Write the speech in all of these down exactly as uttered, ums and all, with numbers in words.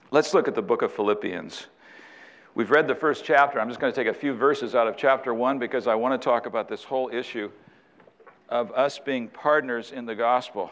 Let's look at the book of Philippians. We've read the first chapter. I'm just going to take a few verses out of chapter one because I want to talk about this whole issue of us being partners in the gospel.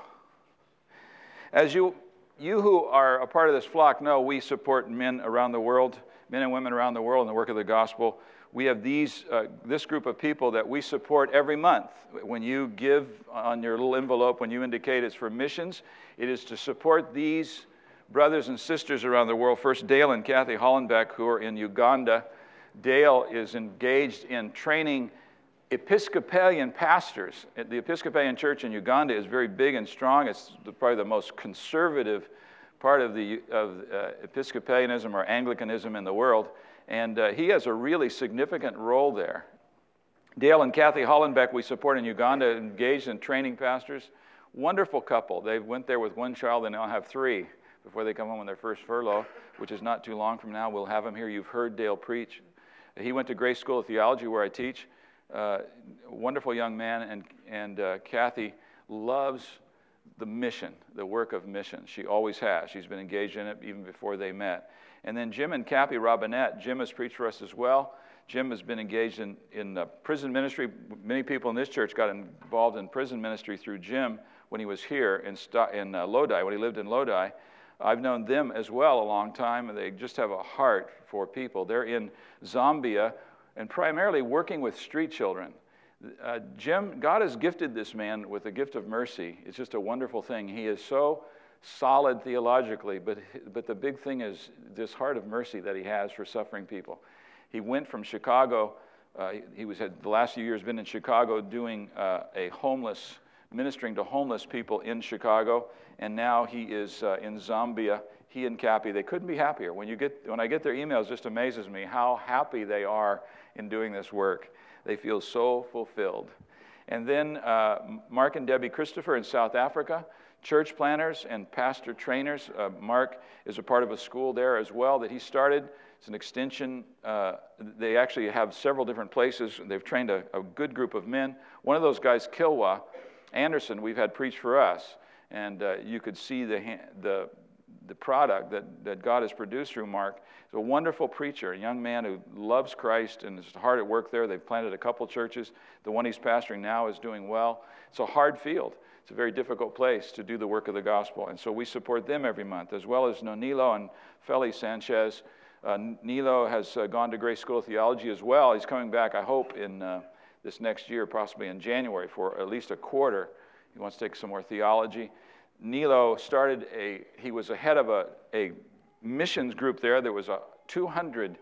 As you, you who are a part of this flock know, we support men around the world, men and women around the world in the work of the gospel. We have these, uh, this group of people that we support every month. When you give on your little envelope, when you indicate it's for missions, it is to support these brothers and sisters around the world. First, Dale and Kathy Hollenbeck, who are in Uganda. Dale is engaged in training Episcopalian pastors. The Episcopalian Church in Uganda is very big and strong. It's probably the most conservative part of the of uh, Episcopalianism or Anglicanism in the world, and uh, he has a really significant role there. Dale and Kathy Hollenbeck, we support in Uganda, engaged in training pastors. Wonderful couple. They went there with one child. They now have three before they come home on their first furlough, which is not too long from now. We'll have him here. You've heard Dale preach. He went to Grace School of Theology, where I teach. Uh, wonderful young man, and, and uh, Kathy loves the mission, the work of mission. She always has. She's been engaged in it even before they met. And then Jim and Cappy Robinette. Jim has preached for us as well. Jim has been engaged in, in uh, prison ministry. Many people in this church got involved in prison ministry through Jim when he was here in, in uh, Lodi, when he lived in Lodi. I've known them as well a long time, and they just have a heart for people. They're in Zambia and primarily working with street children. Uh, Jim, God has gifted this man with a gift of mercy. It's just a wonderful thing. He is so solid theologically, but, but the big thing is this heart of mercy that he has for suffering people. He went from Chicago. Uh, he was had the last few years been in Chicago doing uh, a homeless, ministering to homeless people in Chicago, and now he is uh, in Zambia. He and Cappy, they couldn't be happier. When you get when I get their emails, it just amazes me how happy they are in doing this work. They feel so fulfilled. And then uh, Mark and Debbie Christopher in South Africa, church planners and pastor trainers. Uh, Mark is a part of a school there as well that he started. It's an extension. Uh, they actually have several different places. They've trained a, a good group of men. One of those guys, Kilwa Anderson, we've had preach for us. And uh, you could see the, the, the product that, that God has produced through Mark. He's a wonderful preacher, a young man who loves Christ and is hard at work there. They've planted a couple churches. The one he's pastoring now is doing well. It's a hard field. It's a very difficult place to do the work of the gospel. And so we support them every month, as well as Nonilo and Feli Sanchez. Uh, Nilo has uh, gone to Grace School of Theology as well. He's coming back, I hope, in uh, this next year, possibly in January, for at least a quarter. He wants to take some more theology. Nilo started a, he was the head of a, a missions group there. There was a two hundred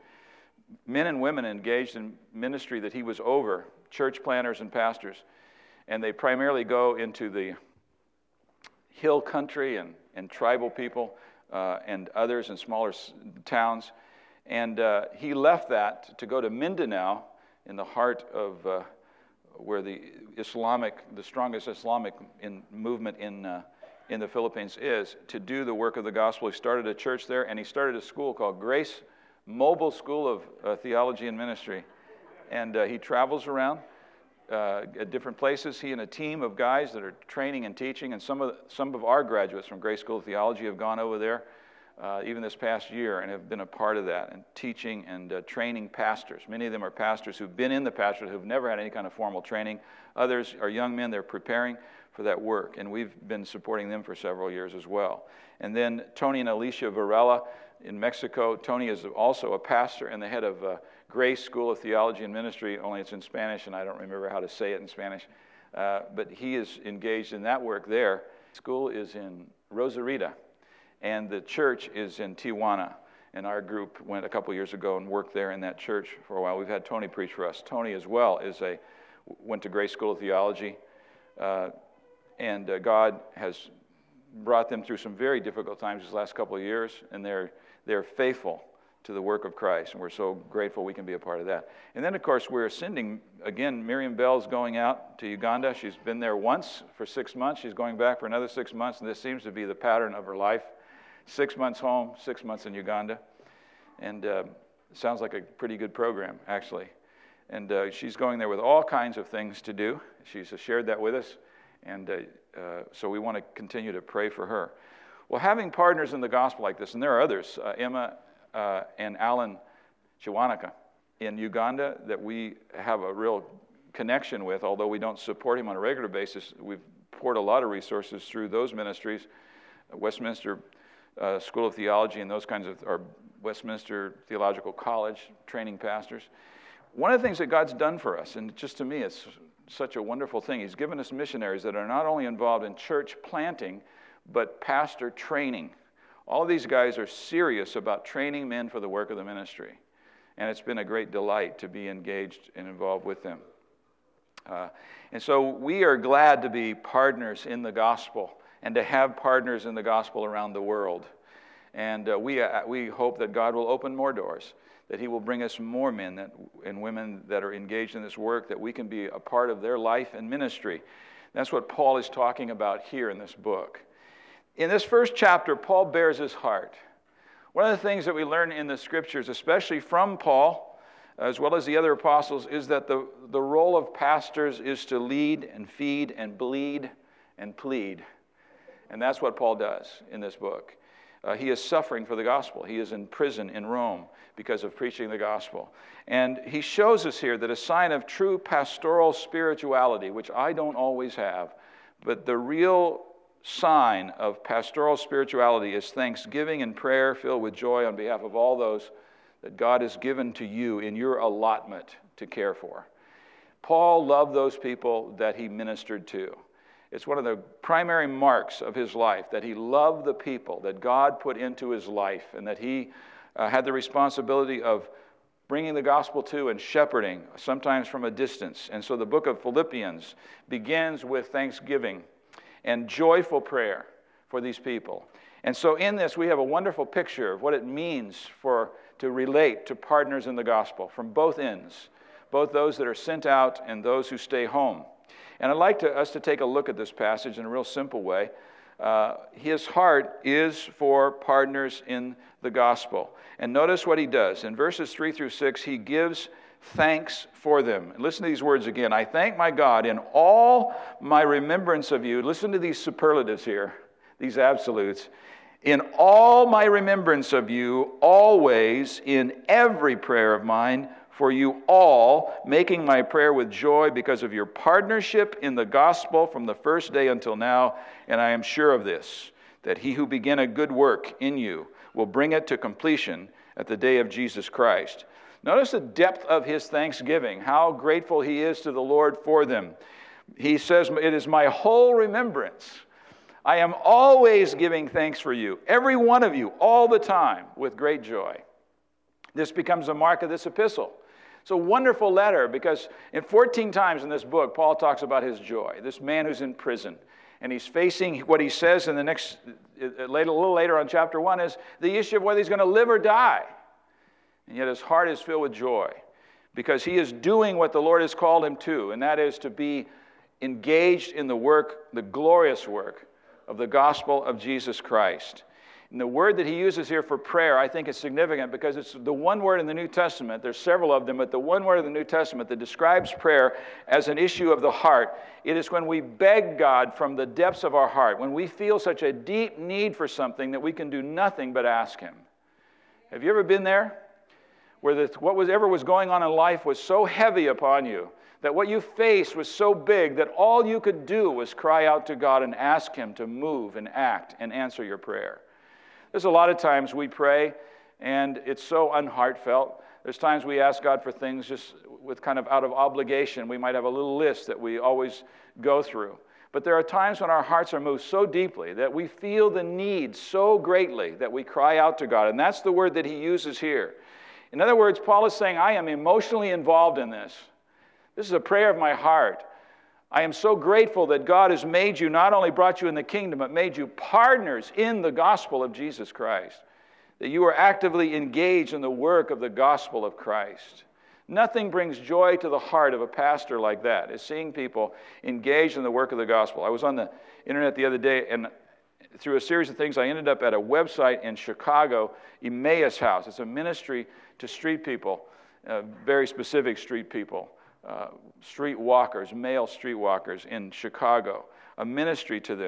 men and women engaged in ministry that he was over, church planners and pastors. And they primarily go into the hill country and, and tribal people uh, and others in smaller s- towns. And uh, he left that to go to Mindanao in the heart of uh, where the Islamic, the strongest Islamic in, movement in uh, in the Philippines is, to do the work of the gospel. He started a church there, and he started a school called Grace Mobile School of uh, Theology and Ministry. And uh, he travels around uh, at different places. He and a team of guys that are training and teaching, and some of some of our graduates from Grace School of Theology have gone over there uh, even this past year and have been a part of that, and teaching and uh, training pastors. Many of them are pastors who've been in the pastorate, who've never had any kind of formal training. Others are young men. They're preparing for that work, and we've been supporting them for several years as well. And then Tony and Alicia Varela in Mexico. Tony is also a pastor and the head of uh, Grace School of Theology and Ministry, only it's in Spanish, and I don't remember how to say it in Spanish. Uh, but he is engaged in that work there. School is in Rosarita, and the church is in Tijuana. And our group went a couple years ago and worked there in that church for a while. We've had Tony preach for us. Tony as well is a went to Grace School of Theology. Uh, And uh, God has brought them through some very difficult times these last couple of years, and they're they're faithful to the work of Christ, and we're so grateful we can be a part of that. And then, of course, we're sending, again, Miriam Bell's going out to Uganda. She's been there once for six months. She's going back for another six months, and this seems to be the pattern of her life. Six months home, six months in Uganda. And uh, it sounds like a pretty good program, actually. And uh, she's going there with all kinds of things to do. She's shared that with us. And uh, uh, so we want to continue to pray for her. Well, having partners in the gospel like this, and there are others, uh, Emma uh, and Alan Chiwanaka in Uganda that we have a real connection with, although we don't support him on a regular basis. We've poured a lot of resources through those ministries, Westminster uh, School of Theology and those kinds of, or Westminster Theological College, training pastors. One of the things that God's done for us, and just to me it's such a wonderful thing, He's given us missionaries that are not only involved in church planting, but pastor training. All of these guys are serious about training men for the work of the ministry. And it's been a great delight to be engaged and involved with them. Uh, and so we are glad to be partners in the gospel and to have partners in the gospel around the world. And uh, we, uh, we hope that God will open more doors, that He will bring us more men that, and women that are engaged in this work, that we can be a part of their life and ministry. That's what Paul is talking about here in this book. In this first chapter, Paul bears his heart. One of the things that we learn in the Scriptures, especially from Paul, as well as the other apostles, is that the, the role of pastors is to lead and feed and bleed and plead. And that's what Paul does in this book. Uh, he is suffering for the gospel. He is in prison in Rome because of preaching the gospel. And he shows us here that a sign of true pastoral spirituality, which I don't always have, but the real sign of pastoral spirituality is thanksgiving and prayer filled with joy on behalf of all those that God has given to you in your allotment to care for. Paul loved those people that he ministered to. It's one of the primary marks of his life, that he loved the people that God put into his life, and that he uh, had the responsibility of bringing the gospel to and shepherding, sometimes from a distance. And so the book of Philippians begins with thanksgiving and joyful prayer for these people. And so in this, we have a wonderful picture of what it means for to relate to partners in the gospel from both ends, both those that are sent out and those who stay home. And I'd like to, us to take a look at this passage in a real simple way. Uh, his heart is for partners in the gospel. And notice what he does. In verses three through six, he gives thanks for them. Listen to these words again. I thank my God in all my remembrance of you. Listen to these superlatives here, these absolutes. In all my remembrance of you, always, in every prayer of mine, for you all, making my prayer with joy because of your partnership in the gospel from the first day until now. And I am sure of this, that he who began a good work in you will bring it to completion at the day of Jesus Christ. Notice the depth of his thanksgiving, how grateful he is to the Lord for them. He says, it is my whole remembrance. I am always giving thanks for you, every one of you, all the time, with great joy. This becomes a mark of this epistle. It's a wonderful letter because in fourteen times in this book, Paul talks about his joy, this man who's in prison. And he's facing what he says in the next, a little later on chapter one, is the issue of whether he's going to live or die. And yet his heart is filled with joy because he is doing what the Lord has called him to, and that is to be engaged in the work, the glorious work of the gospel of Jesus Christ. And the word that he uses here for prayer, I think is significant because it's the one word in the New Testament, there's several of them, but the one word in the New Testament that describes prayer as an issue of the heart. It is when we beg God from the depths of our heart, when we feel such a deep need for something that we can do nothing but ask him. Have you ever been there? Where the, what was ever was going on in life was so heavy upon you, that what you faced was so big that all you could do was cry out to God and ask him to move and act and answer your prayer. There's a lot of times we pray and it's so unheartfelt. There's times we ask God for things just with kind of out of obligation. We might have a little list that we always go through. But there are times when our hearts are moved so deeply that we feel the need so greatly that we cry out to God. And that's the word that he uses here. In other words, Paul is saying, I am emotionally involved in this. This is a prayer of my heart. I am so grateful that God has made you, not only brought you in the kingdom, but made you partners in the gospel of Jesus Christ. That you are actively engaged in the work of the gospel of Christ. Nothing brings joy to the heart of a pastor like that, is seeing people engaged in the work of the gospel. I was on the internet the other day, and through a series of things, I ended up at a website in Chicago, Emmaus House. It's a ministry to street people, uh, very specific street people. Uh, street walkers, male street walkers in Chicago, a ministry to them.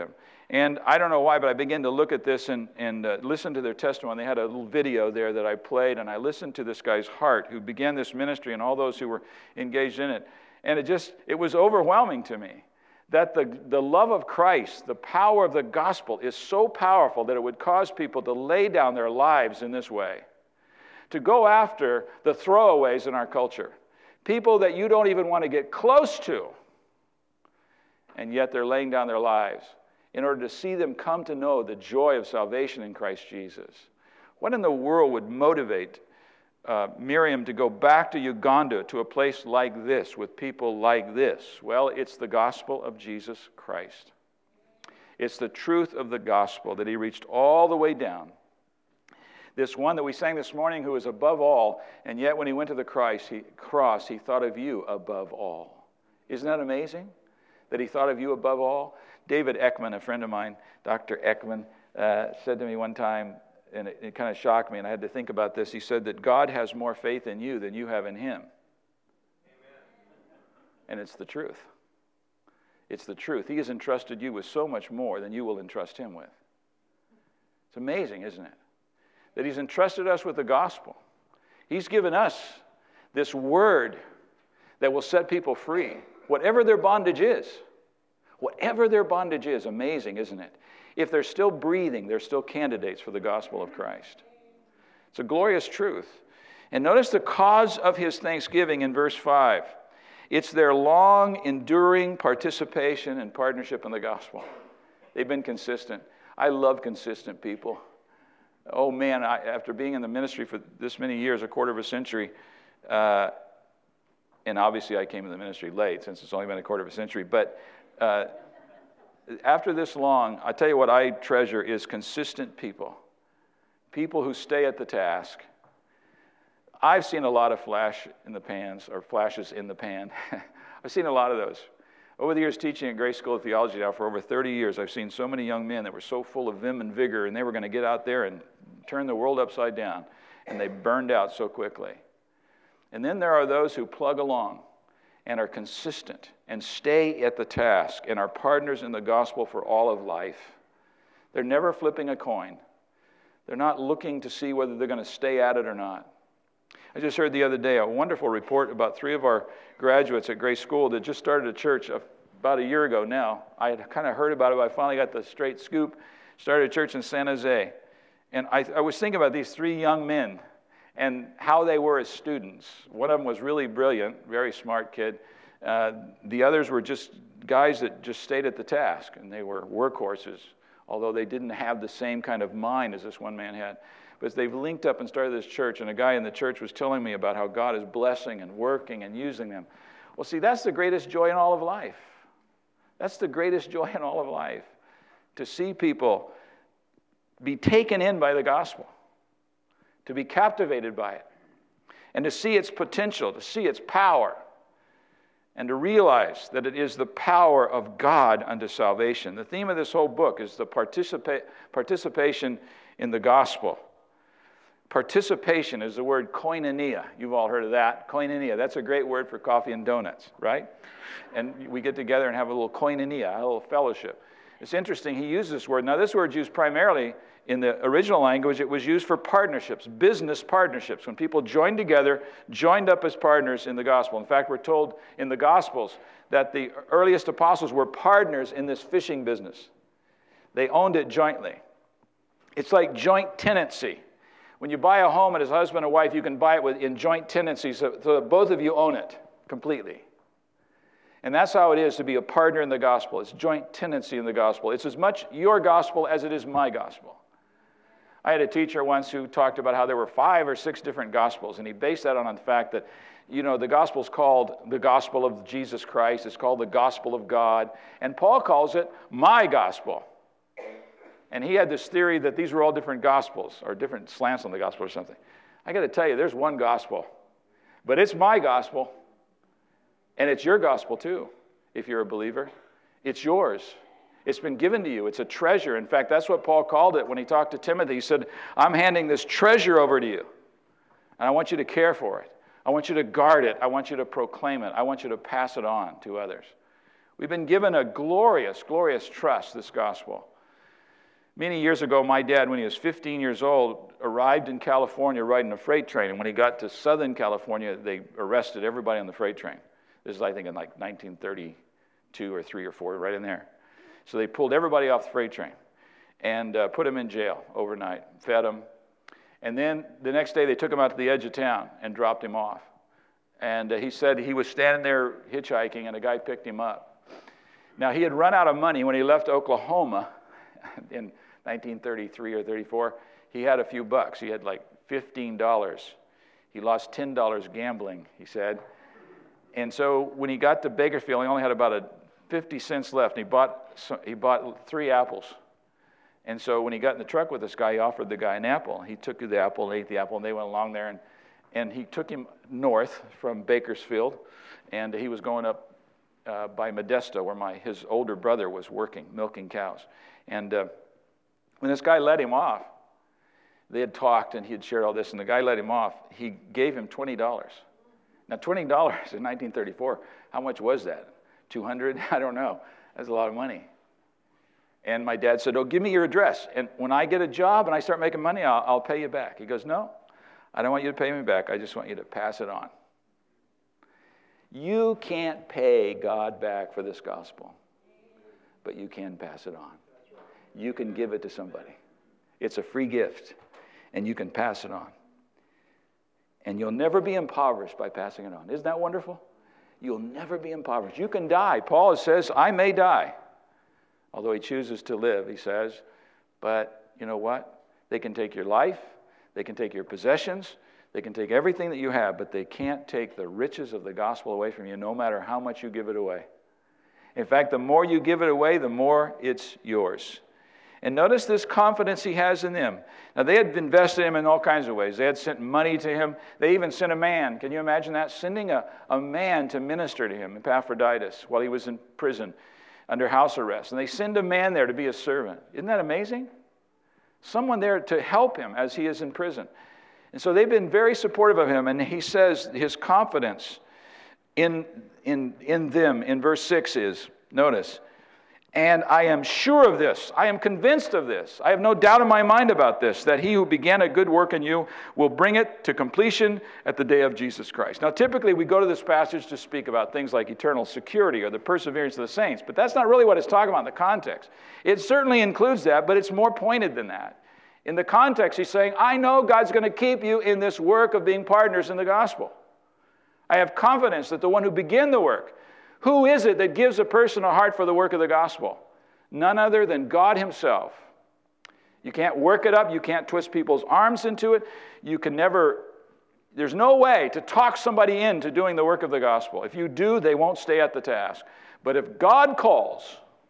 And I don't know why, but I began to look at this and, and uh, listen to their testimony. They had a little video there that I played, and I listened to this guy's heart who began this ministry and all those who were engaged in it. And it just, it was overwhelming to me that the, the love of Christ, the power of the gospel is so powerful that it would cause people to lay down their lives in this way, to go after the throwaways in our culture, people that you don't even want to get close to, and yet they're laying down their lives in order to see them come to know the joy of salvation in Christ Jesus. What in the world would motivate uh, Miriam to go back to Uganda, to a place like this, with people like this? Well, it's the gospel of Jesus Christ. It's the truth of the gospel that he reached all the way down. This one that we sang this morning, who is above all, and yet when he went to the Christ, he, cross, he thought of you above all. Isn't that amazing? That he thought of you above all? David Ekman, a friend of mine, Doctor Ekman, uh, said to me one time, and it, it kind of shocked me, and I had to think about this. He said that God has more faith in you than you have in him. Amen. And it's the truth. It's the truth. He has entrusted you with so much more than you will entrust him with. It's amazing, isn't it? That he's entrusted us with the gospel. He's given us this word that will set people free, whatever their bondage is. Whatever their bondage is, amazing, isn't it? If they're still breathing, they're still candidates for the gospel of Christ. It's a glorious truth. And notice the cause of his thanksgiving in verse five. It's their long, enduring participation and partnership in the gospel. They've been consistent. I love consistent people. Oh man, I, after being in the ministry for this many years, a quarter of a century, uh, and obviously I came in the ministry late, since it's only been a quarter of a century, but Uh, after this long, I tell you what I treasure is consistent people. People who stay at the task. I've seen a lot of flash in the pans, or flashes in the pan. I've seen a lot of those. Over the years teaching at Grace School of Theology now for over thirty years, I've seen so many young men that were so full of vim and vigor, and they were going to get out there and turn the world upside down, and they burned out so quickly. And then there are those who plug along and are consistent and stay at the task and are partners in the gospel for all of life. They're never flipping a coin. They're not looking to see whether they're going to stay at it or not. I just heard the other day a wonderful report about three of our graduates at Grace School that just started a church about a year ago now. I had kind of heard about it, but I finally got the straight scoop. Started a church in San Jose. And I, I was thinking about these three young men and how they were as students. One of them was really brilliant, very smart kid. Uh, the others were just guys that just stayed at the task, and they were workhorses, although they didn't have the same kind of mind as this one man had. But they've linked up and started this church, and a guy in the church was telling me about how God is blessing and working and using them. Well, see, that's the greatest joy in all of life. That's the greatest joy in all of life, to see people be taken in by the gospel, to be captivated by it, and to see its potential, to see its power, and to realize that it is the power of God unto salvation. The theme of this whole book is the participa- participation in the gospel. Participation is the word koinonia. You've all heard of that. Koinonia, that's a great word for coffee and donuts, right? And we get together and have a little koinonia, a little fellowship. It's interesting, he used this word. Now, this word is used primarily in the original language. It was used for partnerships, business partnerships, when people joined together, joined up as partners in the gospel. In fact, we're told in the Gospels that the earliest apostles were partners in this fishing business. They owned it jointly. It's like joint tenancy. When you buy a home as a husband and wife, you can buy it with, in joint tenancy so, so that both of you own it completely. And that's how it is to be a partner in the gospel. It's joint tenancy in the gospel. It's as much your gospel as it is my gospel. I had a teacher once who talked about how there were five or six different gospels, and he based that on the fact that, you know, the gospel's called the gospel of Jesus Christ. It's called the gospel of God. And Paul calls it my gospel. And he had this theory that these were all different gospels, or different slants on the gospel or something. I got to tell you, there's one gospel. But it's my gospel. And it's your gospel too, if you're a believer. It's yours. It's been given to you. It's a treasure. In fact, that's what Paul called it when he talked to Timothy. He said, I'm handing this treasure over to you. And I want you to care for it. I want you to guard it. I want you to proclaim it. I want you to pass it on to others. We've been given a glorious, glorious trust, this gospel. Many years ago, my dad, when he was fifteen years old, arrived in California riding a freight train. And when he got to Southern California, they arrested everybody on the freight train. This is, I think, in like nineteen thirty-two or three or four, right in there. So they pulled everybody off the freight train and uh, put him in jail overnight, fed him. And then the next day, they took him out to the edge of town and dropped him off. And uh, he said he was standing there hitchhiking, and a guy picked him up. Now, he had run out of money when he left Oklahoma in nineteen thirty-three or thirty-four. He had a few bucks. He had like fifteen dollars. He lost ten dollars gambling, he said. And so when he got to Bakersfield, he only had about a fifty cents left. And he bought, he bought three apples. And so when he got in the truck with this guy, he offered the guy an apple. He took the apple and ate the apple, and they went along there. And, and he took him north from Bakersfield, and he was going up uh, by Modesto, where my his older brother was working, milking cows. And uh, when this guy let him off, they had talked, and he had shared all this, and the guy let him off. He gave him twenty dollars. Now, twenty dollars in nineteen thirty-four, how much was that? two hundred dollars? I don't know. That's a lot of money. And my dad said, oh, give me your address. And when I get a job and I start making money, I'll, I'll pay you back. He goes, no, I don't want you to pay me back. I just want you to pass it on. You can't pay God back for this gospel, but you can pass it on. You can give it to somebody. It's a free gift, and you can pass it on. And you'll never be impoverished by passing it on. Isn't that wonderful? You'll never be impoverished. You can die. Paul says, I may die. Although he chooses to live, he says. But you know what? They can take your life. They can take your possessions. They can take everything that you have, but they can't take the riches of the gospel away from you, no matter how much you give it away. In fact, the more you give it away, the more it's yours. And notice this confidence he has in them. Now, they had invested in him in all kinds of ways. They had sent money to him. They even sent a man. Can you imagine that? Sending a, a man to minister to him, Epaphroditus, while he was in prison under house arrest. And they send a man there to be a servant. Isn't that amazing? Someone there to help him as he is in prison. And so they've been very supportive of him. And he says his confidence in, in, in them in verse six is, notice, and I am sure of this. I am convinced of this. I have no doubt in my mind about this, that he who began a good work in you will bring it to completion at the day of Jesus Christ. Now, typically, we go to this passage to speak about things like eternal security or the perseverance of the saints, but that's not really what it's talking about in the context. It certainly includes that, but it's more pointed than that. In the context, he's saying, I know God's going to keep you in this work of being partners in the gospel. I have confidence that the one who began the work, who is it that gives a person a heart for the work of the gospel? None other than God himself. You can't work it up. You can't twist people's arms into it. You can never, there's no way to talk somebody into doing the work of the gospel. If you do, they won't stay at the task. But if God calls,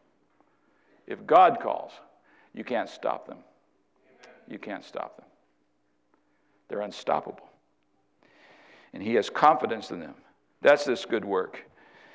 if God calls, you can't stop them. You can't stop them. They're unstoppable. And he has confidence in them. That's this good work.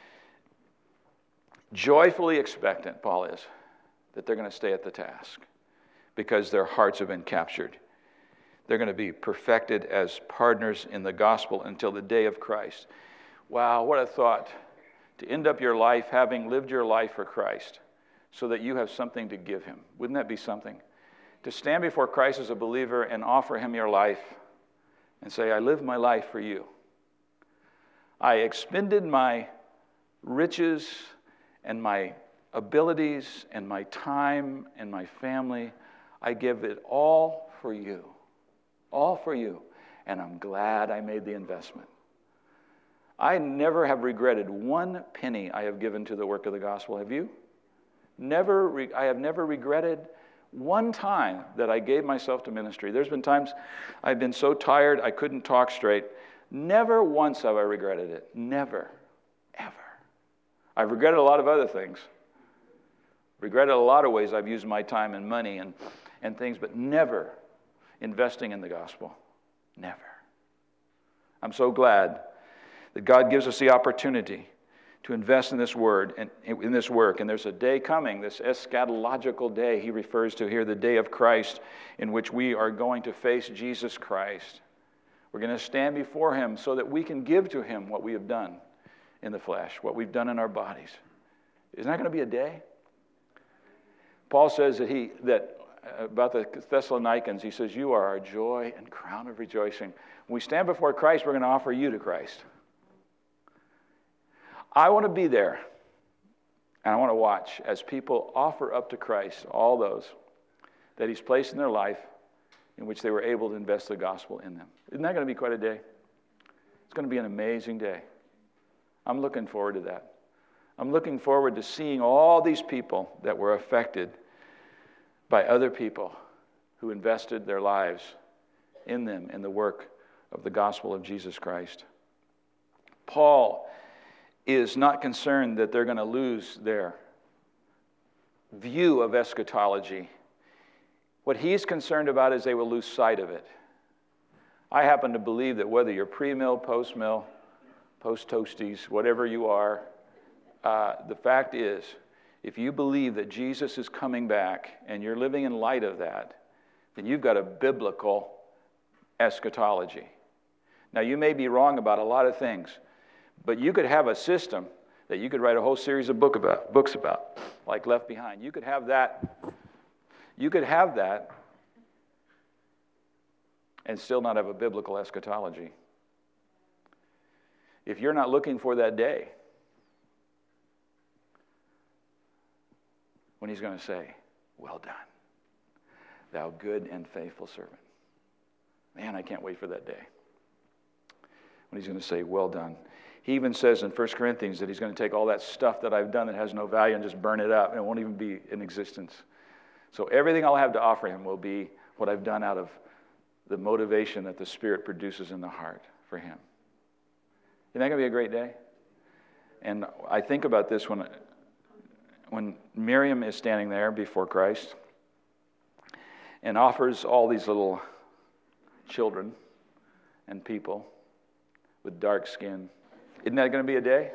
Joyfully expectant, Paul is, that they're going to stay at the task because their hearts have been captured. They're going to be perfected as partners in the gospel until the day of Christ. Wow, what a thought, to end up your life having lived your life for Christ so that you have something to give him. Wouldn't that be something? To stand before Christ as a believer and offer him your life and say, I live my life for you. I expended my riches and my abilities and my time and my family. I give it all for you. All for you. And I'm glad I made the investment. I never have regretted one penny I have given to the work of the gospel. Have you? Never. Re- I have never regretted one time that I gave myself to ministry. There's been times I've been so tired I couldn't talk straight. Never once have I regretted it. Never. Ever. I've regretted a lot of other things. Regretted a lot of ways I've used my time and money and, and things, but never investing in the gospel. Never. I'm so glad that God gives us the opportunity to invest in this word and in this work. And there's a day coming, this eschatological day he refers to here, the day of Christ, in which we are going to face Jesus Christ. We're going to stand before him so that we can give to him what we have done in the flesh, what we've done in our bodies. Isn't that going to be a day? Paul says that he that about the Thessalonians, he says, you are our joy and crown of rejoicing. When we stand before Christ, we're going to offer you to Christ. I want to be there, and I want to watch as people offer up to Christ all those that he's placed in their life in which they were able to invest the gospel in them. Isn't that going to be quite a day? It's going to be an amazing day. I'm looking forward to that. I'm looking forward to seeing all these people that were affected by other people who invested their lives in them in the work of the gospel of Jesus Christ. Paul is not concerned that they're going to lose their view of eschatology. What he's concerned about is they will lose sight of it. I happen to believe that whether you're pre-mill, post-mill, post-toasties, whatever you are, uh, the fact is, if you believe that Jesus is coming back and you're living in light of that, then you've got a biblical eschatology. Now, you may be wrong about a lot of things, but you could have a system that you could write a whole series of book about, books about, like Left Behind. You could have that. You could have that and still not have a biblical eschatology. If you're not looking for that day when he's going to say, well done, thou good and faithful servant. Man, I can't wait for that day when he's going to say, well done. He even says in First Corinthians that he's going to take all that stuff that I've done that has no value and just burn it up, and it won't even be in existence. So everything I'll have to offer him will be what I've done out of the motivation that the Spirit produces in the heart for him. Isn't that going to be a great day? And I think about this when, when Miriam is standing there before Christ and offers all these little children and people with dark skin. Isn't that going to be a day?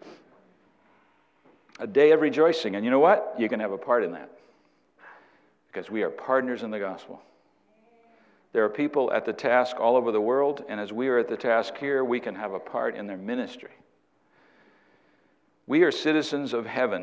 A day of rejoicing. And you know what? You can have a part in that. Because we are partners in the gospel. There are people at the task all over the world, and as we are at the task here, we can have a part in their ministry. We are citizens of heaven,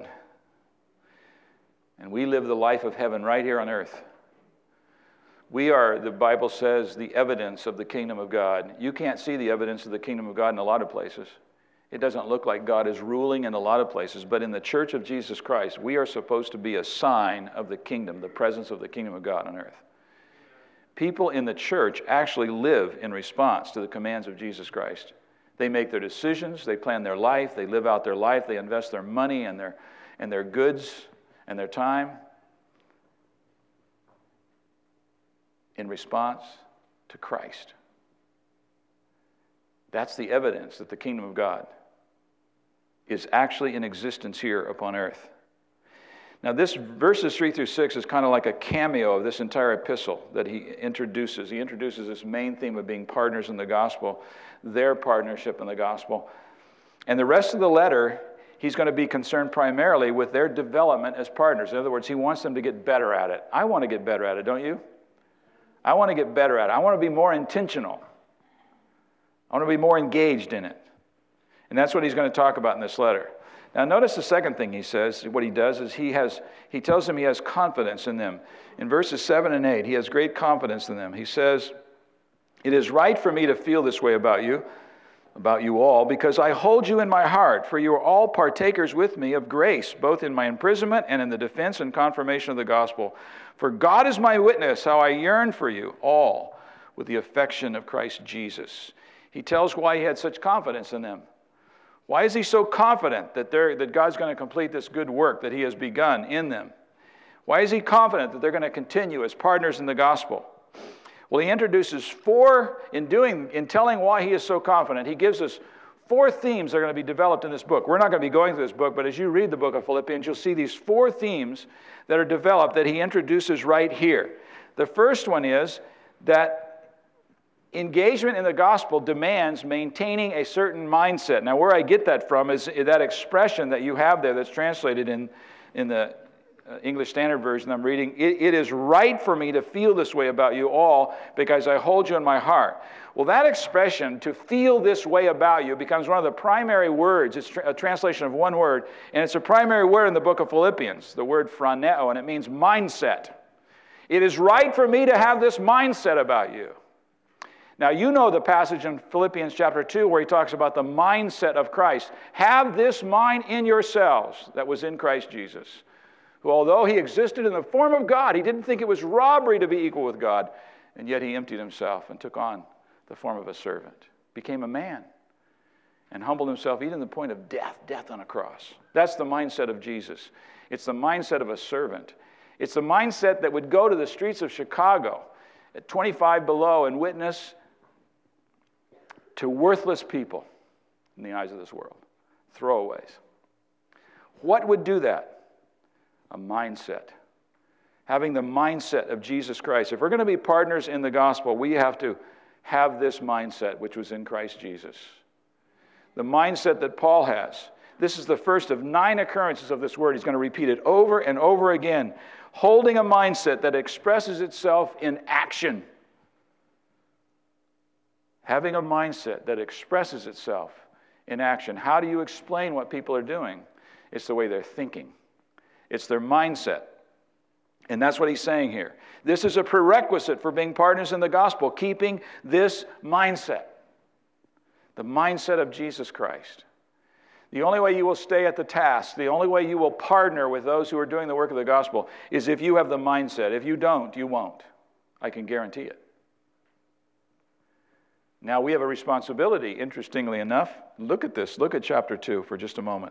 and we live the life of heaven right here on earth. We are, the Bible says, the evidence of the kingdom of God. You can't see the evidence of the kingdom of God in a lot of places. It doesn't look like God is ruling in a lot of places, but in the church of Jesus Christ, we are supposed to be a sign of the kingdom, the presence of the kingdom of God on earth. People in the church actually live in response to the commands of Jesus Christ. They make their decisions, they plan their life, they live out their life, they invest their money and their, and their goods and their time in response to Christ. That's the evidence that the kingdom of God is actually in existence here upon earth. Now, this verses three through six is kind of like a cameo of this entire epistle that he introduces. He introduces this main theme of being partners in the gospel, their partnership in the gospel. And the rest of the letter, he's going to be concerned primarily with their development as partners. In other words, he wants them to get better at it. I want to get better at it, don't you? I want to get better at it. I want to be more intentional. I want to be more engaged in it. And that's what he's going to talk about in this letter. Now notice the second thing he says, what he does is he has he tells them he has confidence in them. In verses seven and eight, he has great confidence in them. He says, "It is right for me to feel this way about you, about you all, because I hold you in my heart, for you are all partakers with me of grace, both in my imprisonment and in the defense and confirmation of the gospel. For God is my witness, how I yearn for you all with the affection of Christ Jesus." He tells why he had such confidence in them. Why is he so confident that, they're, that God's going to complete this good work that he has begun in them? Why is he confident that they're going to continue as partners in the gospel? Well, he introduces four, in doing, in telling why he is so confident, he gives us four themes that are going to be developed in this book. We're not going to be going through this book, but as you read the book of Philippians, you'll see these four themes that are developed that he introduces right here. The first one is that engagement in the gospel demands maintaining a certain mindset. Now, where I get that from is that expression that you have there that's translated in, in the uh, English Standard Version I'm reading. It, it is right for me to feel this way about you all because I hold you in my heart. Well, that expression, to feel this way about you, becomes one of the primary words. It's tra- a translation of one word, and it's a primary word in the book of Philippians, the word phroneo, and it means mindset. It is right for me to have this mindset about you. Now, you know the passage in Philippians chapter two where he talks about the mindset of Christ. Have this mind in yourselves that was in Christ Jesus, who, although he existed in the form of God, he didn't think it was robbery to be equal with God, and yet he emptied himself and took on the form of a servant, became a man, and humbled himself even to the point of death, death on a cross. That's the mindset of Jesus. It's the mindset of a servant. It's the mindset that would go to the streets of Chicago at twenty-five below and witness to worthless people in the eyes of this world, throwaways. What would do that? A mindset. Having the mindset of Jesus Christ. If we're going to be partners in the gospel, we have to have this mindset which was in Christ Jesus. The mindset that Paul has. This is the first of nine occurrences of this word. He's going to repeat it over and over again. Holding a mindset that expresses itself in action. Having a mindset that expresses itself in action. How do you explain what people are doing? It's the way they're thinking. It's their mindset. And that's what he's saying here. This is a prerequisite for being partners in the gospel, keeping this mindset. The mindset of Jesus Christ. The only way you will stay at the task, the only way you will partner with those who are doing the work of the gospel is if you have the mindset. If you don't, you won't. I can guarantee it. Now we have a responsibility, interestingly enough. Look at this. Look at chapter two for just a moment.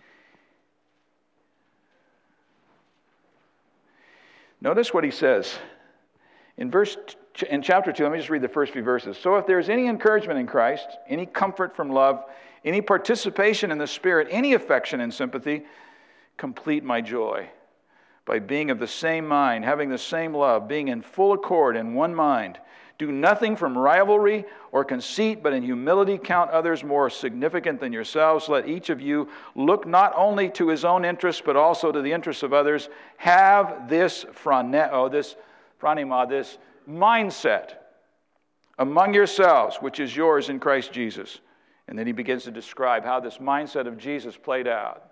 Notice what he says. In verse in chapter two, let me just read the first few verses. So if there is any encouragement in Christ, any comfort from love, any participation in the Spirit, any affection and sympathy, complete my joy by being of the same mind, having the same love, being in full accord in one mind. Do nothing from rivalry or conceit, but in humility count others more significant than yourselves. Let each of you look not only to his own interests, but also to the interests of others. Have this phroneo, this phronema, this mindset among yourselves, which is yours in Christ Jesus. And then he begins to describe how this mindset of Jesus played out,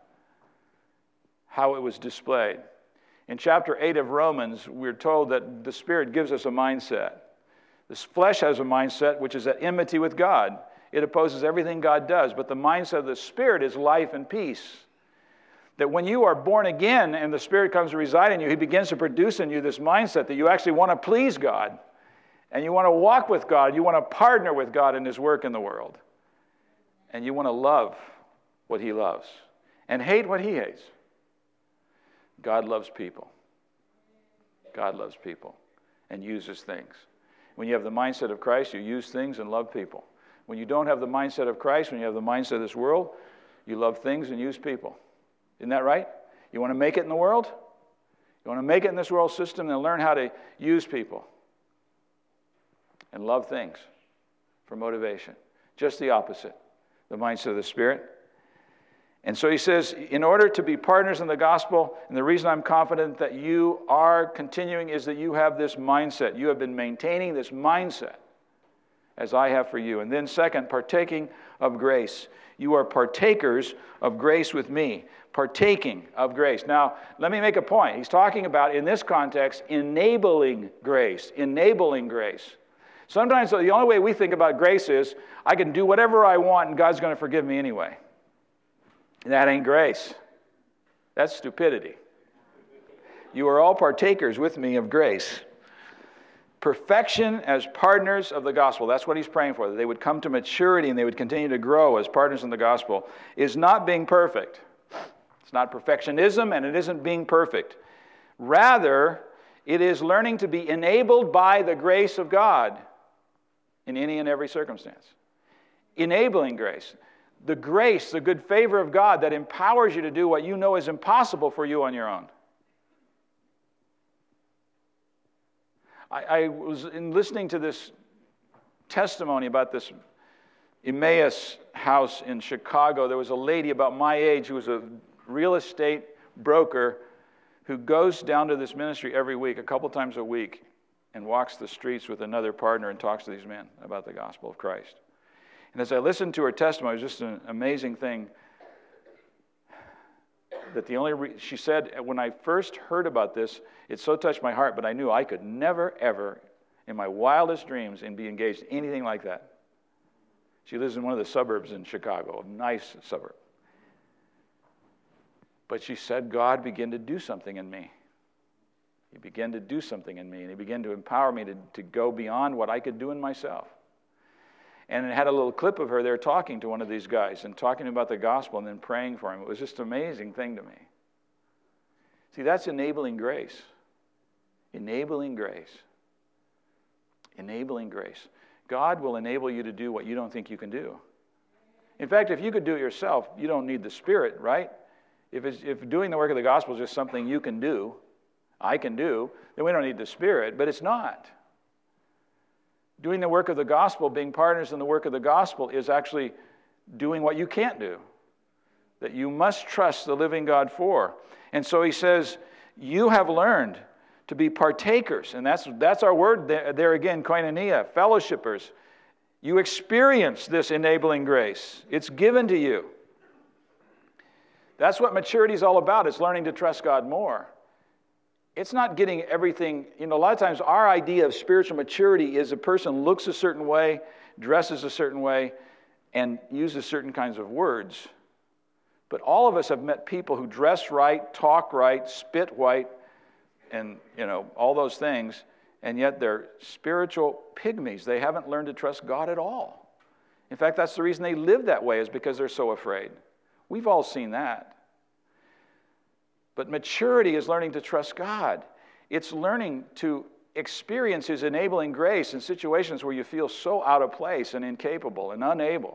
how it was displayed. In chapter eight of Romans, we're told that the Spirit gives us a mindset. This flesh has a mindset which is at enmity with God. It opposes everything God does. But the mindset of the Spirit is life and peace. That when you are born again and the Spirit comes to reside in you, he begins to produce in you this mindset that you actually want to please God. And you want to walk with God. You want to partner with God in his work in the world. And you want to love what he loves. And hate what he hates. God loves people. God loves people. And uses things. When you have the mindset of Christ, you use things and love people. When you don't have the mindset of Christ, when you have the mindset of this world, you love things and use people. Isn't that right? You want to make it in the world? You want to make it in this world system and learn how to use people and love things for motivation. Just the opposite, the mindset of the Spirit. And so he says, in order to be partners in the gospel, and the reason I'm confident that you are continuing is that you have this mindset. You have been maintaining this mindset as I have for you. And then second, partaking of grace. You are partakers of grace with me. Partaking of grace. Now, let me make a point. He's talking about, in this context, enabling grace. Enabling grace. Sometimes the only way we think about grace is, I can do whatever I want and God's going to forgive me anyway. That ain't grace. That's stupidity. You are all partakers with me of grace. Perfection as partners of the gospel. That's what he's praying for, that they would come to maturity and they would continue to grow as partners in the gospel, is not being perfect. It's not perfectionism and it isn't being perfect. Rather, it is learning to be enabled by the grace of God in any and every circumstance. Enabling grace. The grace, the good favor of God that empowers you to do what you know is impossible for you on your own. I, I was in listening to this testimony about this Emmaus house in Chicago. There was a lady about my age who was a real estate broker who goes down to this ministry every week, a couple times a week, and walks the streets with another partner and talks to these men about the gospel of Christ. And as I listened to her testimony, it was just an amazing thing. that the only, re- she said, when I first heard about this, it so touched my heart, but I knew I could never, ever, in my wildest dreams, and be engaged in anything like that. She lives in one of the suburbs in Chicago, a nice suburb. But she said, God began to do something in me. He began to do something in me, and he began to empower me to, to go beyond what I could do in myself. And it had a little clip of her there talking to one of these guys and talking about the gospel and then praying for him. It was just an amazing thing to me. See, that's enabling grace. Enabling grace. Enabling grace. God will enable you to do what you don't think you can do. In fact, if you could do it yourself, you don't need the Spirit, right? If, it's, if doing the work of the gospel is just something you can do, I can do, then we don't need the Spirit, but it's not. Doing the work of the gospel, being partners in the work of the gospel, is actually doing what you can't do, that you must trust the living God for. And so he says, you have learned to be partakers, and that's, that's our word there, there again, koinonia, fellowshippers. You experience this enabling grace. It's given to you. That's what maturity is all about. It's learning to trust God more. It's not getting everything, you know, a lot of times our idea of spiritual maturity is a person looks a certain way, dresses a certain way, and uses certain kinds of words. But all of us have met people who dress right, talk right, spit right, and, you know, all those things, and yet they're spiritual pygmies. They haven't learned to trust God at all. In fact, that's the reason they live that way, is because they're so afraid. We've all seen that. But maturity is learning to trust God. It's learning to experience His enabling grace in situations where you feel so out of place and incapable and unable.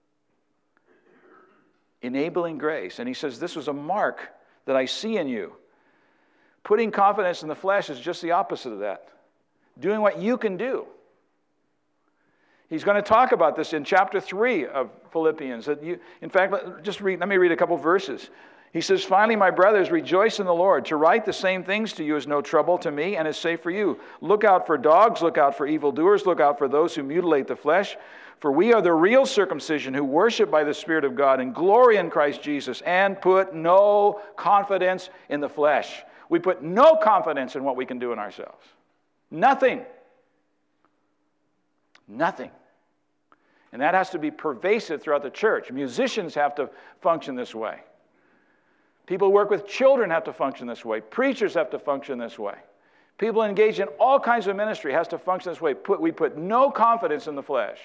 Enabling grace. And he says, this was a mark that I see in you. Putting confidence in the flesh is just the opposite of that. Doing what you can do. He's going to talk about this in chapter three of Philippians. That you, in fact, let, just read, let me read a couple verses. He says, finally, my brothers, rejoice in the Lord. To write the same things to you is no trouble to me and is safe for you. Look out for dogs, look out for evildoers, look out for those who mutilate the flesh. For we are the real circumcision who worship by the Spirit of God and glory in Christ Jesus and put no confidence in the flesh. We put no confidence in what we can do in ourselves. Nothing. Nothing. And that has to be pervasive throughout the church. Musicians have to function this way. People who work with children have to function this way. Preachers have to function this way. People engaged in all kinds of ministry has to function this way. Put, we put no confidence in the flesh.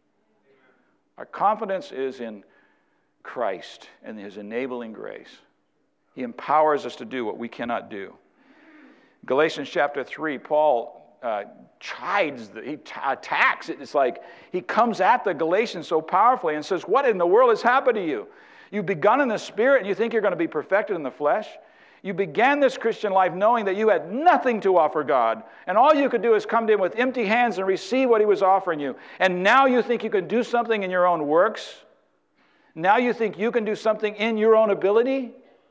Our confidence is in Christ and His enabling grace. He empowers us to do what we cannot do. Galatians chapter three, Paul uh, chides, the, he t- attacks it. It's like he comes at the Galatians so powerfully and says, what in the world has happened to you? You've begun in the Spirit and you think you're going to be perfected in the flesh? You began this Christian life knowing that you had nothing to offer God, and all you could do is come to Him with empty hands and receive what He was offering you. And now you think you can do something in your own works? Now you think you can do something in your own ability?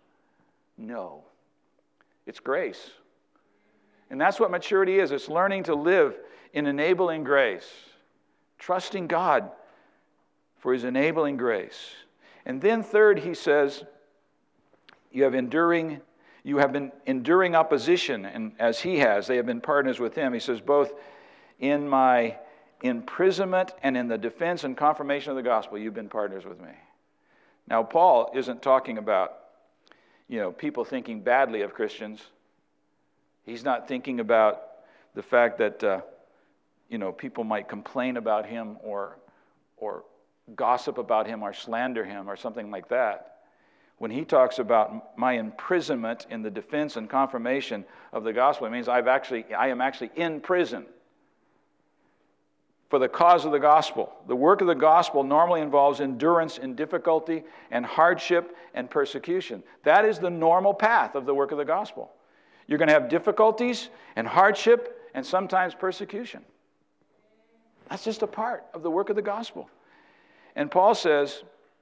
No. It's grace. And that's what maturity is. It's learning to live in enabling grace, trusting God for His enabling grace. And then third, he says, you have enduring, you have been enduring opposition, and as he has, they have been partners with him. He says, both in my imprisonment and in the defense and confirmation of the gospel, you've been partners with me. Now, Paul isn't talking about, you know, people thinking badly of Christians. He's not thinking about the fact that, uh, you know, people might complain about him or, or gossip about him or slander him or something like that. When he talks about my imprisonment in the defense and confirmation of the gospel, it means I've actually, I am actually in prison for the cause of the gospel. The work of the gospel normally involves endurance in difficulty and hardship and persecution. That is the normal path of the work of the gospel. You're going to have difficulties and hardship and sometimes persecution. That's just a part of the work of the gospel. And Paul says,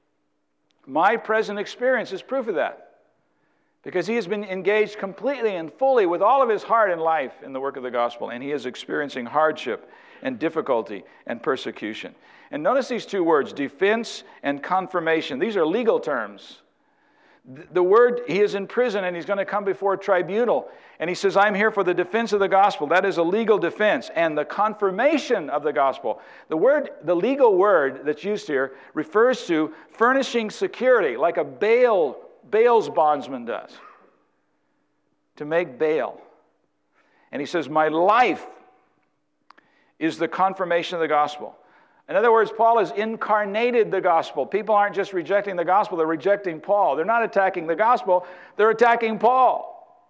my present experience is proof of that. Because he has been engaged completely and fully with all of his heart and life in the work of the gospel. And he is experiencing hardship and difficulty and persecution. And notice these two words, defense and confirmation. These are legal terms. The word, he is in prison and he's going to come before a tribunal. And he says, I'm here for the defense of the gospel. That is a legal defense. And the confirmation of the gospel. The word, the legal word that's used here refers to furnishing security, like a bail, bail's bondsman does. To make bail. And he says, my life is the confirmation of the gospel. In other words, Paul has incarnated the gospel. People aren't just rejecting the gospel, they're rejecting Paul. They're not attacking the gospel, they're attacking Paul.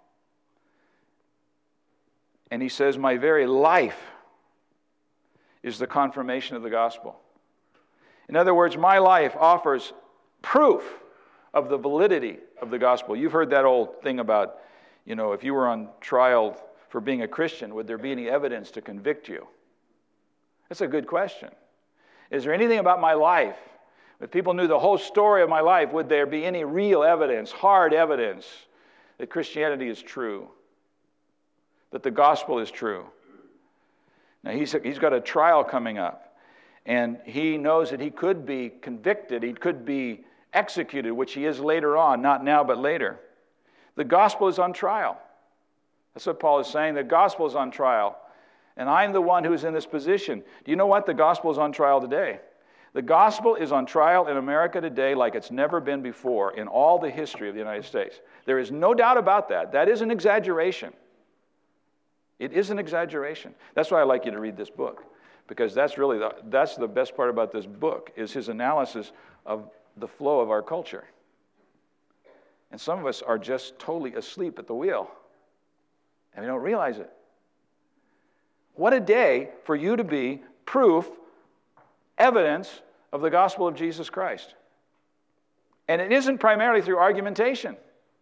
And he says, my very life is the confirmation of the gospel. In other words, my life offers proof of the validity of the gospel. You've heard that old thing about, you know, if you were on trial for being a Christian, would there be any evidence to convict you? That's a good question. Is there anything about my life, if people knew the whole story of my life, would there be any real evidence, hard evidence, that Christianity is true, that the gospel is true? Now, he's, he's got a trial coming up, and he knows that he could be convicted, he could be executed, which he is later on, not now, but later. The gospel is on trial. That's what Paul is saying. The gospel is on trial. And I'm the one who's in this position. Do you know what? The gospel is on trial today. The gospel is on trial in America today like it's never been before in all the history of the United States. There is no doubt about that. That is an exaggeration. It is an exaggeration. That's why I like you to read this book, because that's really the, that's the best part about this book, is his analysis of the flow of our culture. And some of us are just totally asleep at the wheel, and we don't realize it. What a day for you to be proof, evidence of the gospel of Jesus Christ. And it isn't primarily through argumentation.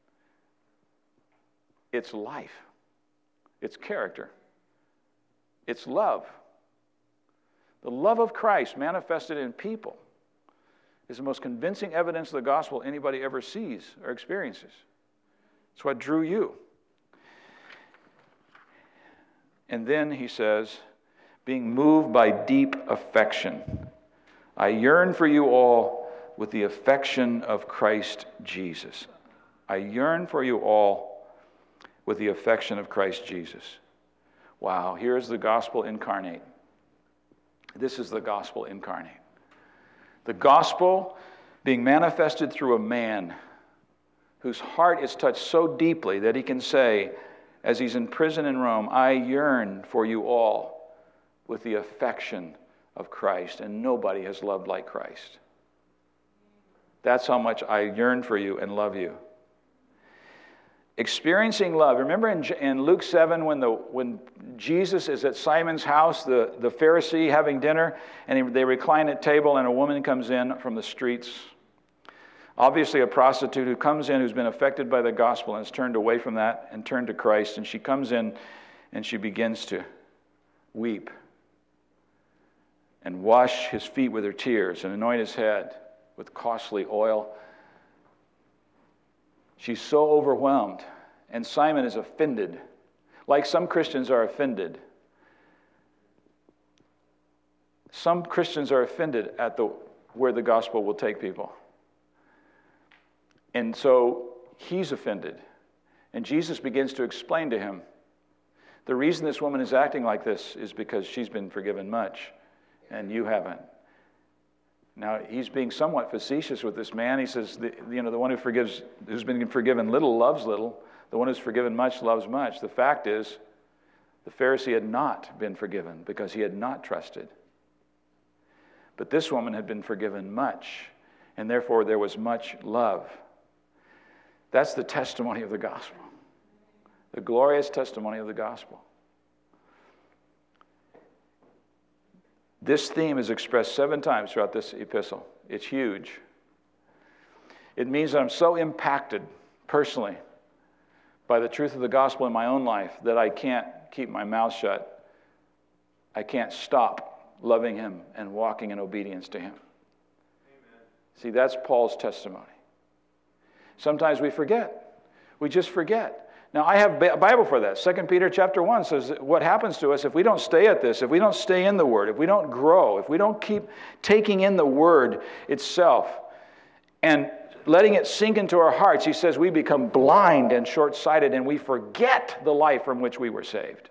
It's life. It's character. It's love. The love of Christ manifested in people is the most convincing evidence of the gospel anybody ever sees or experiences. It's what drew you. And then he says, being moved by deep affection, I yearn for you all with the affection of Christ Jesus. I yearn for you all with the affection of Christ Jesus. Wow, here's the gospel incarnate. This is the gospel incarnate. The gospel being manifested through a man whose heart is touched so deeply that he can say, as he's in prison in Rome, I yearn for you all with the affection of Christ, and nobody has loved like Christ. That's how much I yearn for you and love you. Experiencing love. Remember in, in Luke seven when the when Jesus is at Simon's house, the, the Pharisee having dinner, and he, they recline at table, and a woman comes in from the streets. Obviously a prostitute who comes in who's been affected by the gospel and has turned away from that and turned to Christ. And she comes in and she begins to weep and wash his feet with her tears and anoint his head with costly oil. She's so overwhelmed. And Simon is offended, like some Christians are offended. Some Christians are offended at the where the gospel will take people. And so he's offended. And Jesus begins to explain to him, the reason this woman is acting like this is because she's been forgiven much, and you haven't. Now, he's being somewhat facetious with this man. He says, the, you know, the one who forgives, who's been forgiven little loves little. The one who's forgiven much loves much. The fact is, the Pharisee had not been forgiven because he had not trusted. But this woman had been forgiven much, and therefore there was much love. That's the testimony of the gospel. The glorious testimony of the gospel. This theme is expressed seven times throughout this epistle. It's huge. It means that I'm so impacted personally by the truth of the gospel in my own life that I can't keep my mouth shut. I can't stop loving him and walking in obedience to him. Amen. See, that's Paul's testimony. Sometimes we forget. We just forget. Now, I have a Bible for that. Second Peter chapter one says that what happens to us if we don't stay at this, if we don't stay in the Word, if we don't grow, if we don't keep taking in the Word itself, and letting it sink into our hearts, he says we become blind and short-sighted and we forget the life from which we were saved.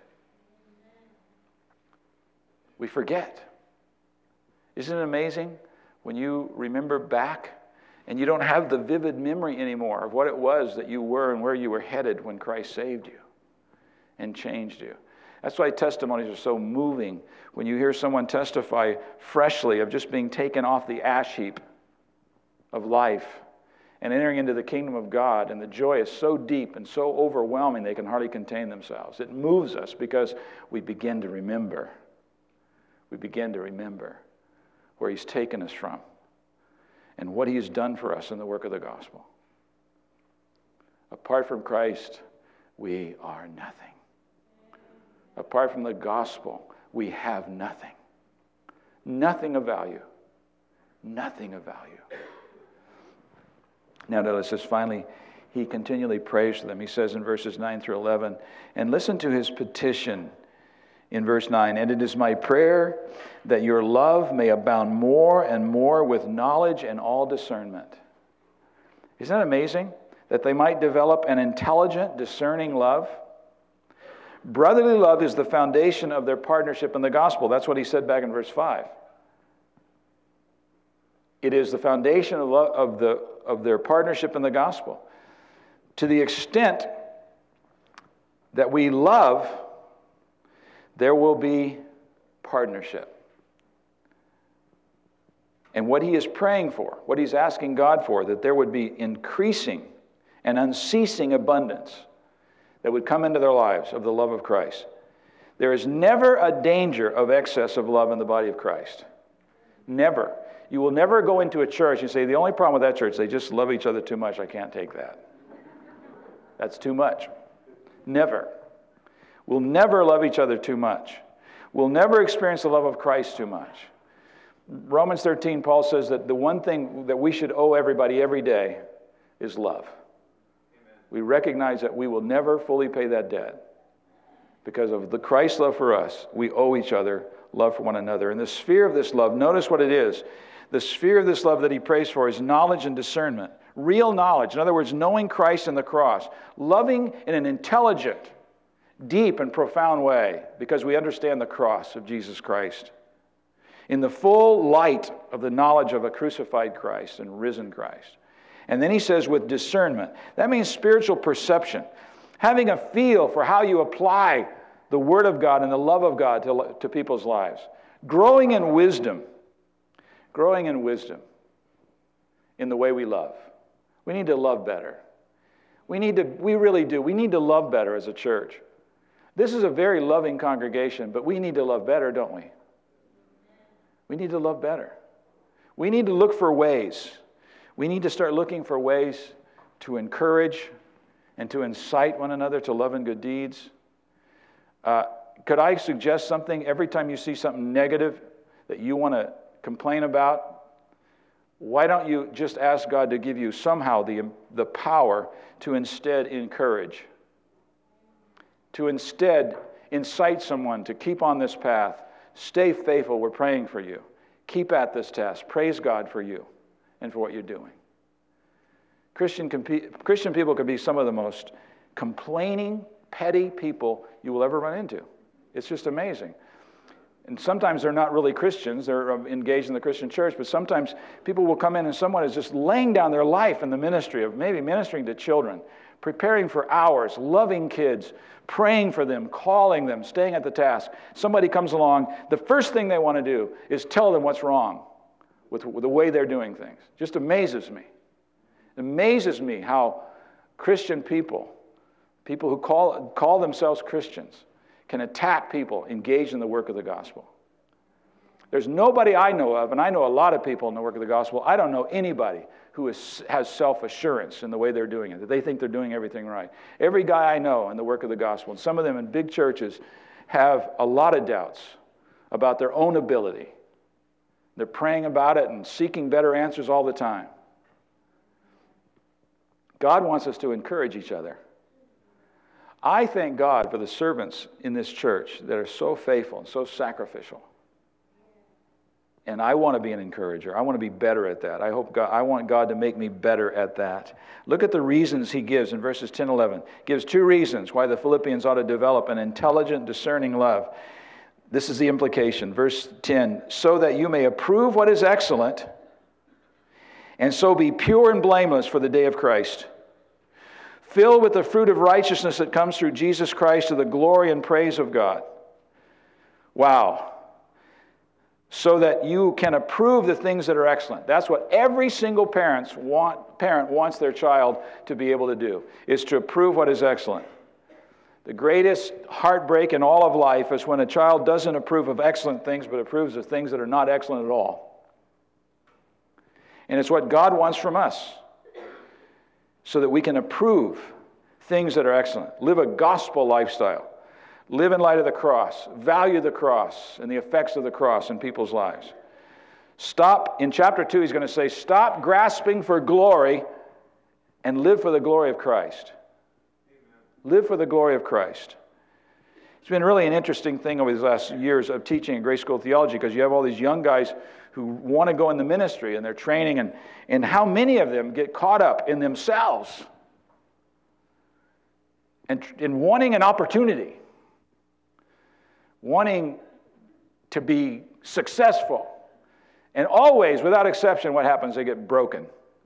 We forget. Isn't it amazing when you remember back and you don't have the vivid memory anymore of what it was that you were and where you were headed when Christ saved you and changed you? That's why testimonies are so moving when you hear someone testify freshly of just being taken off the ash heap of life and entering into the kingdom of God, and the joy is so deep and so overwhelming they can hardly contain themselves. It moves us because we begin to remember. We begin to remember where he's taken us from and what he has done for us in the work of the gospel. Apart from Christ, we are nothing. Apart from the gospel, we have nothing. Nothing of value. Nothing of value. Now notice this, finally, he continually prays for them. He says in verses nine through eleven, and listen to his petition in verse nine, and it is my prayer that your love may abound more and more with knowledge and all discernment. Isn't that amazing? That they might develop an intelligent, discerning love. Brotherly love is the foundation of their partnership in the gospel. That's what he said back in verse five. It is the foundation of, love, of, the, of their partnership in the gospel. To the extent that we love, there will be partnership. And what he is praying for, what he's asking God for, that there would be increasing and unceasing abundance that would come into their lives of the love of Christ. There is never a danger of excess of love in the body of Christ. Never. You will never go into a church and say, the only problem with that church, they just love each other too much. I can't take that. That's too much. Never. We'll never love each other too much. We'll never experience the love of Christ too much. Romans thirteen, Paul says that the one thing that we should owe everybody every day is love. Amen. We recognize that we will never fully pay that debt. Because of the Christ's love for us, we owe each other love for one another. And the sphere of this love, notice what it is. The sphere of this love that he prays for is knowledge and discernment. Real knowledge. In other words, knowing Christ and the cross. Loving in an intelligent, deep and profound way because we understand the cross of Jesus Christ. In the full light of the knowledge of a crucified Christ and risen Christ. And then he says with discernment. That means spiritual perception. Having a feel for how you apply the Word of God and the love of God to, to people's lives. Growing in wisdom. Growing in wisdom in the way we love. We need to love better. We need to, we really do. We need to love better as a church. This is a very loving congregation, but we need to love better, don't we? We need to love better. We need to look for ways. We need to start looking for ways to encourage and to incite one another to love and good deeds. Uh, could I suggest something? Every time you see something negative that you want to complain about, why don't you just ask God to give you somehow the, the power to instead encourage, to instead incite someone to keep on this path. Stay faithful, we're praying for you. Keep at this task. Praise God for you and for what you're doing. Christian, Christian people can be some of the most complaining, petty people you will ever run into. It's just amazing. And sometimes they're not really Christians, they're engaged in the Christian church, but sometimes people will come in and someone is just laying down their life in the ministry of maybe ministering to children, preparing for hours, loving kids, praying for them, calling them, staying at the task. Somebody comes along, the first thing they want to do is tell them what's wrong with, with the way they're doing things. Just amazes me. It amazes me how Christian people, people who call, call themselves Christians, can attack people engaged in the work of the gospel. There's nobody I know of, and I know a lot of people in the work of the gospel, I don't know anybody who is, has self-assurance in the way they're doing it, that they think they're doing everything right. Every guy I know in the work of the gospel, and some of them in big churches, have a lot of doubts about their own ability. They're praying about it and seeking better answers all the time. God wants us to encourage each other. I thank God for the servants in this church that are so faithful and so sacrificial. And I want to be an encourager. I want to be better at that. I hope God, I want God to make me better at that. Look at the reasons he gives in verses ten and eleven. Gives two reasons why the Philippians ought to develop an intelligent, discerning love. This is the implication. Verse ten, so that you may approve what is excellent, and so be pure and blameless for the day of Christ, filled with the fruit of righteousness that comes through Jesus Christ to the glory and praise of God. Wow. So that you can approve the things that are excellent. That's what every single parents want, parent wants their child to be able to do, is to approve what is excellent. The greatest heartbreak in all of life is when a child doesn't approve of excellent things, but approves of things that are not excellent at all. And it's what God wants from us, so that we can approve things that are excellent. Live a gospel lifestyle. Live in light of the cross. Value the cross and the effects of the cross in people's lives. Stop, in chapter two, he's going to say, stop grasping for glory and live for the glory of Christ. Amen. Live for the glory of Christ. It's been really an interesting thing over these last years of teaching at Grace School of Theology, because you have all these young guys who want to go in the ministry and they're training, and, and how many of them get caught up in themselves and in wanting an opportunity. Wanting to be successful. And always, without exception, what happens? They get broken.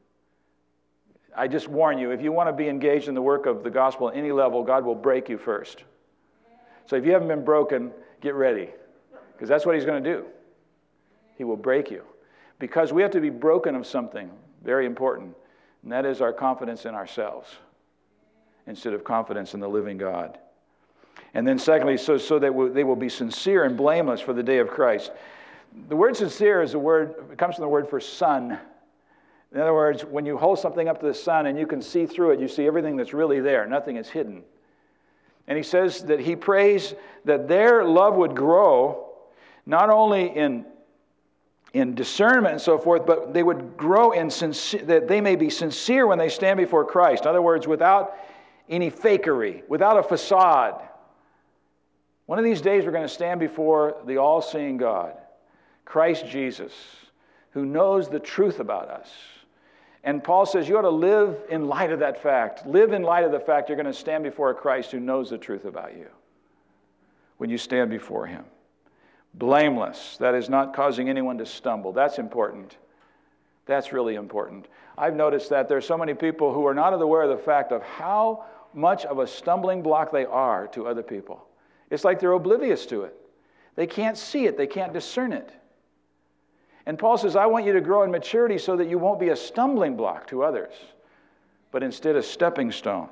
I just warn you, if you want to be engaged in the work of the gospel at any level, God will break you first. So if you haven't been broken, get ready. Because that's what he's going to do. He will break you. Because we have to be broken of something very important, and that is our confidence in ourselves instead of confidence in the living God. And then secondly, so, so that they will be sincere and blameless for the day of Christ. The word sincere is a word, it comes from the word for sun. In other words, when you hold something up to the sun and you can see through it, you see everything that's really there. Nothing is hidden. And he says that he prays that their love would grow, not only in, in discernment and so forth, but they would grow in sincere, that they may be sincere when they stand before Christ. In other words, without any fakery, without a facade. One of these days we're going to stand before the all-seeing God, Christ Jesus, who knows the truth about us. And Paul says you ought to live in light of that fact. Live in light of the fact you're going to stand before a Christ who knows the truth about you when you stand before him. Blameless, that is not causing anyone to stumble. That's important. That's really important. I've noticed that there are so many people who are not aware of the fact of how much of a stumbling block they are to other people. It's like they're oblivious to it. They can't see it. They can't discern it. And Paul says, I want you to grow in maturity so that you won't be a stumbling block to others, but instead a stepping stone.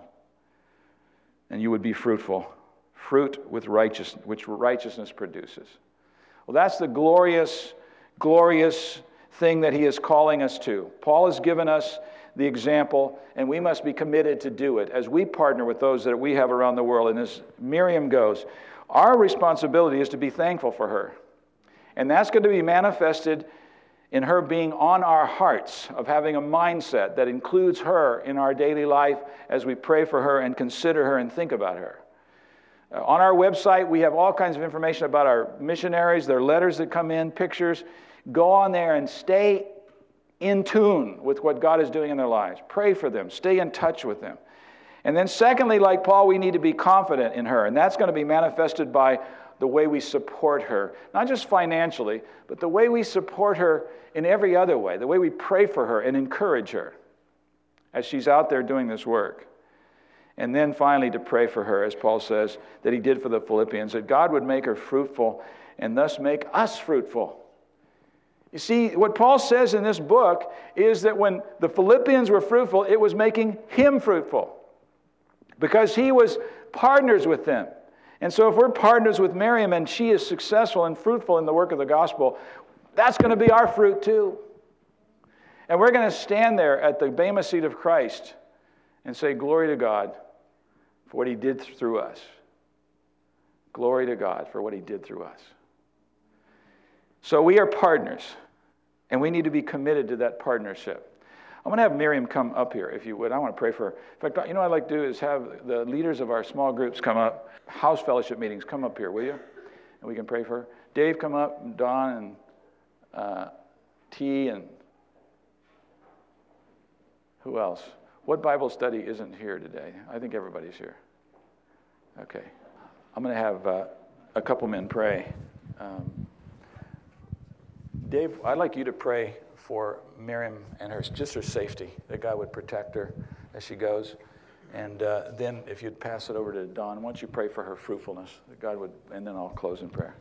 And you would be fruitful. Fruit with righteousness, which righteousness produces. Well, that's the glorious, glorious thing that he is calling us to. Paul has given us the example, and we must be committed to do it as we partner with those that we have around the world. And as Miriam goes, our responsibility is to be thankful for her. And that's going to be manifested in her being on our hearts, of having a mindset that includes her in our daily life as we pray for her and consider her and think about her. Uh, on our website, we have all kinds of information about our missionaries, their letters that come in, pictures. Go on there and stay in tune with what God is doing in their lives. Pray for them. Stay in touch with them. And then secondly, like Paul, we need to be confident in her. And that's going to be manifested by the way we support her. Not just financially, but the way we support her in every other way. The way we pray for her and encourage her as she's out there doing this work. And then finally to pray for her, as Paul says, that he did for the Philippians, that God would make her fruitful and thus make us fruitful. You see, what Paul says in this book is that when the Philippians were fruitful, it was making him fruitful because he was partners with them. And so if we're partners with Miriam and she is successful and fruitful in the work of the gospel, that's going to be our fruit too. And we're going to stand there at the bema seat of Christ and say, glory to God for what he did through us. Glory to God for what he did through us. So we are partners, and we need to be committed to that partnership. I'm going to have Miriam come up here, if you would. I want to pray for her. In fact, you know what I'd like to do is have the leaders of our small groups come up, house fellowship meetings, come up here, will you? And we can pray for her. Dave, come up, Don, and uh, T, and who else? What Bible study isn't here today? I think everybody's here. Okay. I'm going to have uh, a couple men pray. Um, Dave, I'd like you to pray for Miriam and her, just her safety, that God would protect her as she goes. And uh, then if you'd pass it over to Dawn, why don't you pray for her fruitfulness, that God would, and then I'll close in prayer.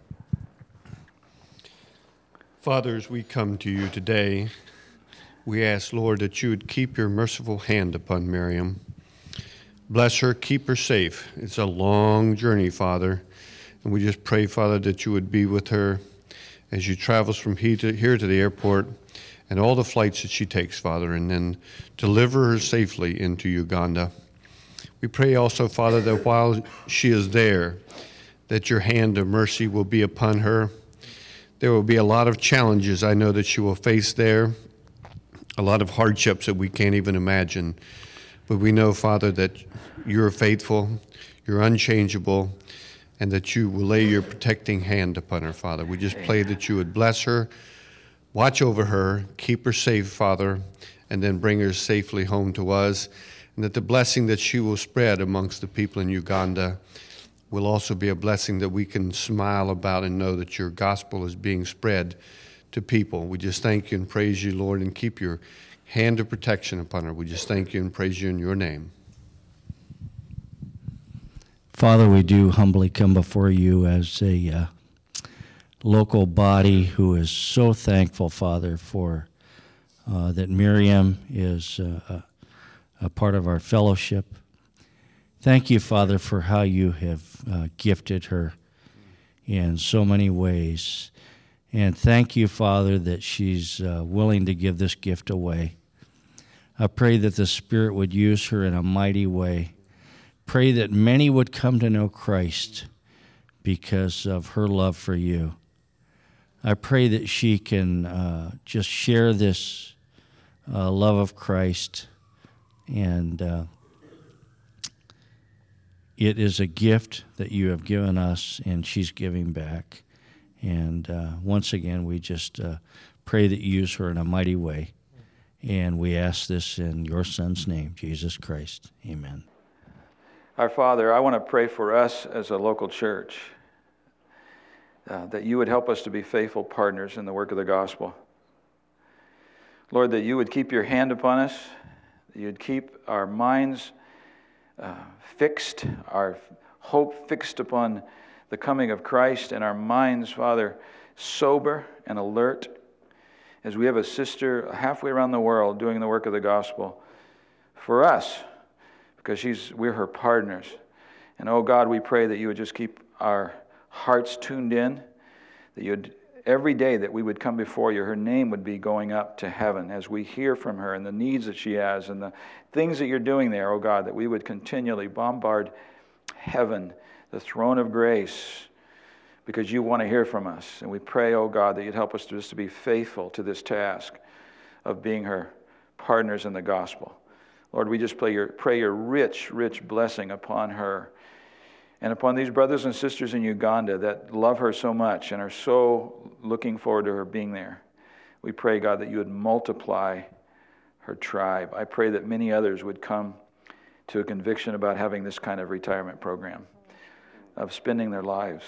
Father, as we come to you today, we ask, Lord, that you would keep your merciful hand upon Miriam. Bless her, keep her safe. It's a long journey, Father. And we just pray, Father, that you would be with her as she travels from here to, here to the airport and all the flights that she takes, Father, and then deliver her safely into Uganda. We pray also, Father, that while she is there, that your hand of mercy will be upon her. There will be a lot of challenges I know that she will face there, a lot of hardships that we can't even imagine. But we know, Father, that you're faithful, you're unchangeable, and that you will lay your protecting hand upon her, Father. We just pray that you would bless her, watch over her, keep her safe, Father, and then bring her safely home to us, and that the blessing that she will spread amongst the people in Uganda will also be a blessing that we can smile about and know that your gospel is being spread to people. We just thank you and praise you, Lord, and keep your hand of protection upon her. We just thank you and praise you in your name. Father, we do humbly come before you as a uh, local body who is so thankful, Father, for uh, that Miriam is uh, a, a part of our fellowship. Thank you, Father, for how you have uh, gifted her in so many ways. And thank you, Father, that she's uh, willing to give this gift away. I pray that the Spirit would use her in a mighty way. Pray that many would come to know Christ because of her love for you. I pray that she can uh, just share this uh, love of Christ, and uh, it is a gift that you have given us, and she's giving back. And uh, once again, we just uh, pray that you use her in a mighty way. And we ask this in your Son's name, Jesus Christ. Amen. Our Father, I want to pray for us as a local church, uh, that you would help us to be faithful partners in the work of the gospel. Lord, that you would keep your hand upon us, that you'd keep our minds uh, fixed, our hope fixed upon the coming of Christ, and our minds, Father, sober and alert as we have a sister halfway around the world doing the work of the gospel for us, because she's we're her partners. And oh God, we pray that you would just keep our hearts tuned in, that you'd every day that we would come before you, her name would be going up to heaven as we hear from her and the needs that she has and the things that you're doing there, oh God, that we would continually bombard heaven, the throne of grace, because you want to hear from us. And we pray, oh God, that you'd help us to just to be faithful to this task of being her partners in the gospel. Lord, we just pray your, pray your rich, rich blessing upon her and upon these brothers and sisters in Uganda that love her so much and are so looking forward to her being there. We pray, God, that you would multiply her tribe. I pray that many others would come to a conviction about having this kind of retirement program, of spending their lives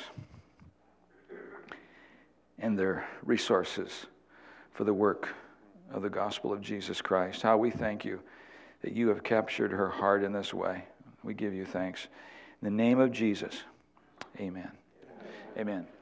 and their resources for the work of the gospel of Jesus Christ. How we thank you that you have captured her heart in this way. We give you thanks. In the name of Jesus, amen. Amen.